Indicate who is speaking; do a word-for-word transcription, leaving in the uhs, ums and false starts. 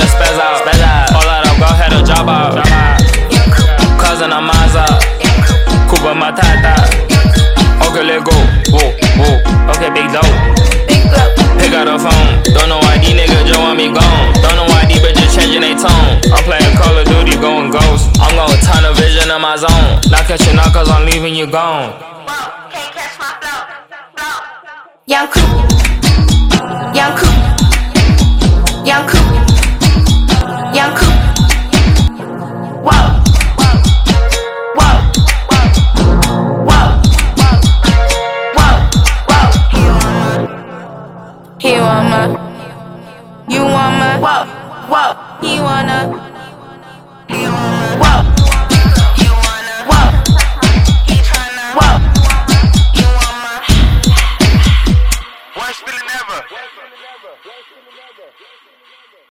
Speaker 1: finna spaz out. Spaz out. All out, go ahead and drop out. Drop out. Cousin of Mazda. Cooper Matata. Okay, let's go. Whoa, whoa. Okay, big dope. Pick up the phone. Don't know why these niggas just want me gone. Don't know why these bitches changing they tone. I'm playing Call of Duty, going ghost. I'm gonna turn the vision in my zone. Not catch you now, cause I'm leaving you gone.
Speaker 2: Can't catch my flow. Young Coop. Young Coop. Young Coop. Young Coop. Whoa. Whoa. Whoa. Whoa. He want my. You want my. Whoa. Whoa. He wanna.